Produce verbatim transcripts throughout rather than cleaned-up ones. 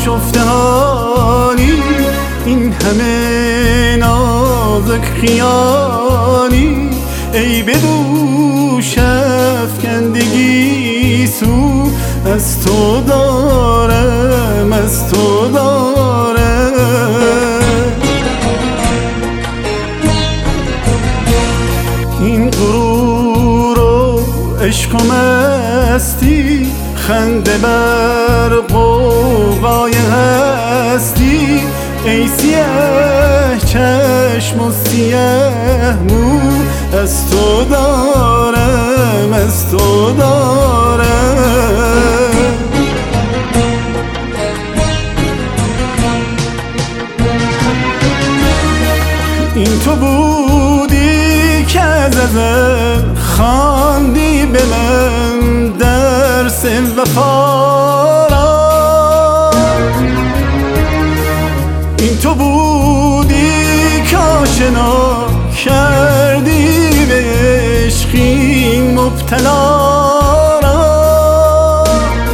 آشفتهانی، این همه نازک خیانی، ای به دوش افکندگی سو از تو دارم، از تو دارم. این غرور و عشق و مستی، خنده بر غوغای هستی، ای سیه چشم و سیه مو از تو دارم، از تو دارم. این تو بودی که از ازل خواندی به من درس وفا را، این تو بودی که آشنا کردی به عشقی مبتلا را.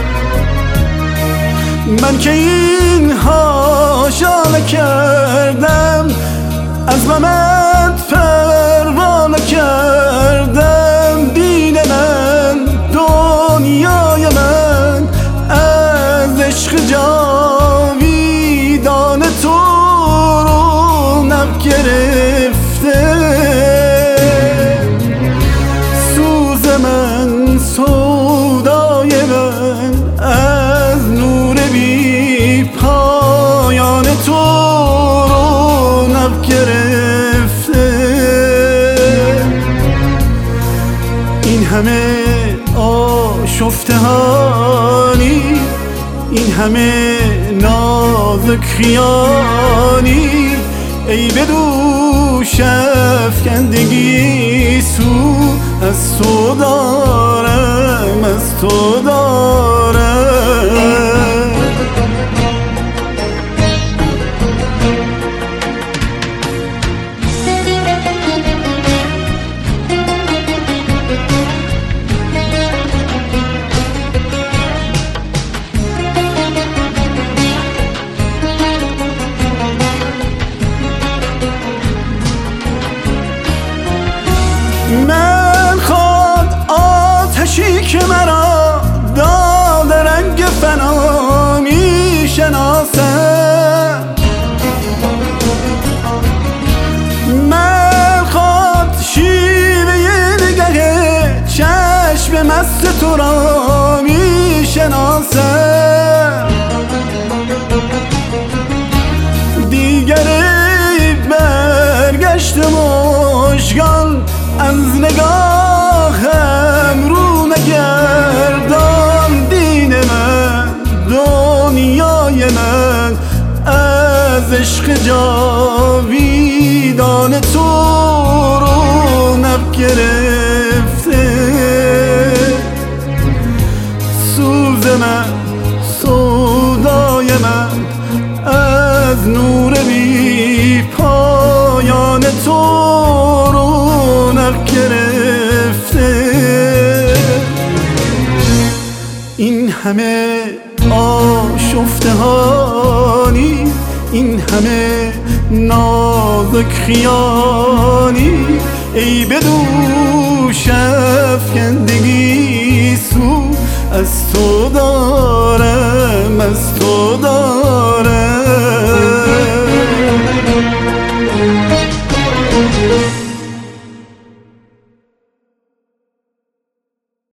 من که این هاشا نکردم، از غمت پروا نکردم، دین من دنیای من از عشق جاویدان تو رونق گرفته. سوز من سودای من از نور بی پایان تو رونق گرفته. این همه آشفتهانی، این همه نازک خیانی، ای به دوش افکندگی سو از تو دارم، از تو دارم. من خود آتشی که مرا داد رنگ فنا می شناسم، من خود شیوه نگه چشم مست تو را می شناسم. دیگری برگشت مشگان از نگاهم رو نگردان، دین من دنیای من از عشق جاویدان تو رونق گرفته. سوز من سودای من از نور بی پایان تو رونق گرفته. این همه آشفتهانی، این همه نازک خیانی، ای به دوش افکندگی سو از تو دارم، از تو دارم.